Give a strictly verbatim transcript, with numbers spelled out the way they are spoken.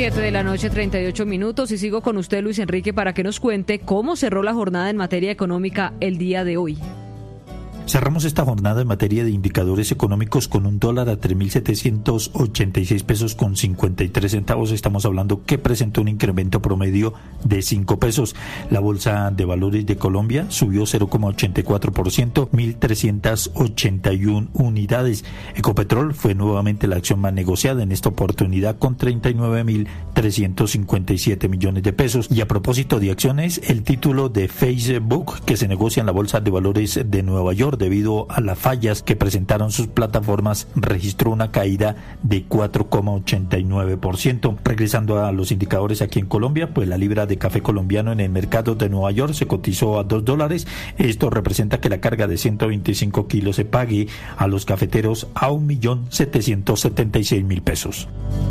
Siete de la noche, treinta y ocho minutos, y sigo con usted, Luis Enrique, para que nos cuente cómo cerró la jornada en materia económica el día de hoy. Cerramos esta jornada en materia de indicadores económicos con un dólar a tres mil setecientos ochenta y seis pesos con cincuenta y tres centavos. Estamos hablando que presentó un incremento promedio de cinco pesos. La Bolsa de Valores de Colombia subió cero coma ochenta y cuatro por ciento, mil trescientas ochenta y una unidades. Ecopetrol fue nuevamente la acción más negociada en esta oportunidad con treinta y nueve mil trescientos cincuenta y siete millones de pesos. Y a propósito de acciones, el título de Facebook que se negocia en la Bolsa de Valores de Nueva York debido a las fallas que presentaron sus plataformas, registró una caída de cuatro coma ochenta y nueve por ciento. Regresando a los indicadores aquí en Colombia, pues la libra de café colombiano en el mercado de Nueva York se cotizó a dos dólares. Esto representa que la carga de ciento veinticinco kilos se pague a los cafeteros a un millón setecientos setenta y seis mil pesos.